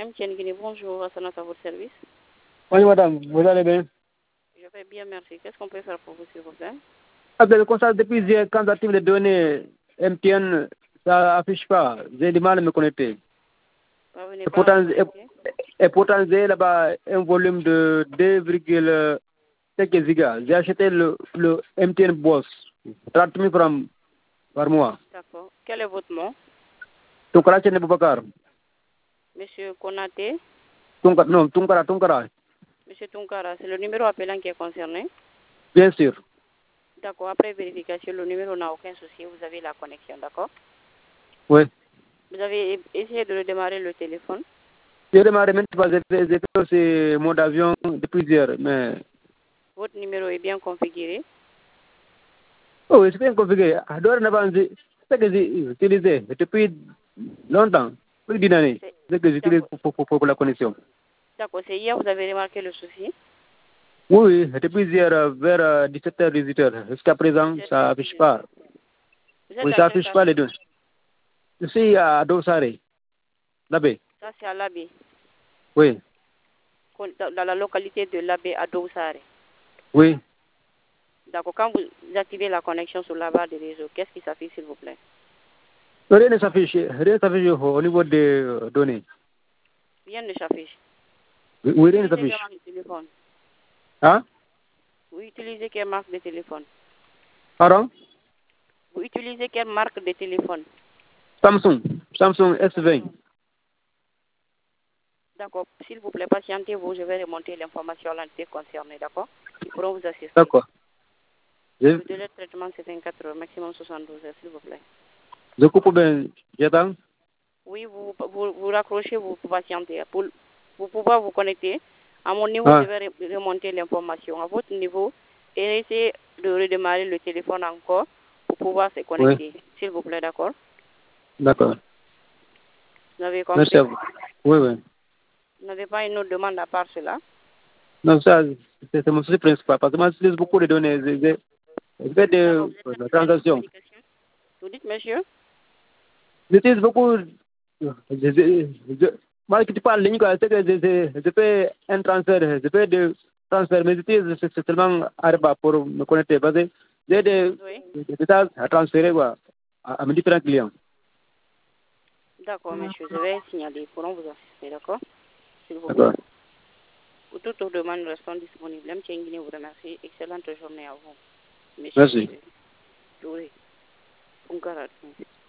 Guinée, bonjour, Assanat à votre service. Oui, madame, vous allez bien? Je vais bien, merci. Qu'est-ce qu'on peut faire pour vous, s'il vous plaît? Le constat depuis quand j'active les données MTN, ça affiche pas. J'ai du mal à me connecter. Vous n'êtes pas connecté? Et pourtant, j'ai là-bas un volume de 2,5 gigas. J'ai acheté le MTN Boss, 30 000 francs par mois. D'accord. Quel est votre nom? Tunkara Chene Boubacar. Monsieur Konaté? Non, Tunkara. Monsieur Tunkara, c'est le numéro appelant qui est concerné? Bien sûr. D'accord. Après vérification, le numéro n'a aucun souci. Vous avez la connexion, d'accord? Oui. Vous avez essayé de redémarrer le téléphone? J'ai démarré maintenant, j'ai fait aussi mode avion depuis hier, mais... Votre numéro est bien configuré? Oh, c'est bien configuré. Dorénavant, c'est que j'ai utilisé depuis longtemps, plus d'une année, c'est que j'utilise pour la connexion. D'accord, c'est hier vous avez remarqué le souci? Oui, depuis hier vers 17h, 18h. Jusqu'à présent, ça n'affiche pas. Oui, ça n'affiche pas les deux. Je suis à Dosare, Labé. Ça, c'est à Labé. Oui. Dans la localité de Labé à Dosare. Oui. D'accord, quand vous activez la connexion sur la barre de réseau, qu'est-ce qui s'affiche, s'il vous plaît? Rien ne s'affiche au niveau des données. Rien ne s'affiche. Oui, rien ne s'affiche. Hein? Vous utilisez quelle marque de téléphone? Pardon? Vous utilisez quelle marque de téléphone? Samsung S20. D'accord, s'il vous plaît, patientez-vous, je vais remonter l'information à l'entité concernée, d'accord? Ils pourront vous assister. D'accord. Le délai de traitement, c'est 24 heures, maximum 72 heures, s'il vous plaît. Je coupe bien, j'attends. Oui, vous raccrochez, vous patientez. Pour pouvoir vous connecter, à mon niveau, je vais remonter l'information. À votre niveau, et essayez de redémarrer le téléphone encore pour pouvoir se connecter. Oui. S'il vous plaît, d'accord? D'accord. Vous avez compris? Merci à vous. Oui, oui. Vous n'avez pas une autre demande à part cela? Non, ça, c'est mon souci principal. Parce que moi, j'utilise beaucoup de données. Je fais des transactions. Vous dites, monsieur? J'utilise beaucoup. Moi, qui te parle, c'est que je fais un transfert. Je fais des transferts, mais j'utilise seulement Arba pour me connecter. Parce que j'ai des tâches à transférer à mes différents clients. D'accord, monsieur. Je vais signaler. Pourront vous assister, d'accord? S'il vous plaît. D'accord. Pour toutes vos demandes restant disponibles. M. Guinée vous remercie. Excellente journée à vous. Monsieur. Merci. Touré.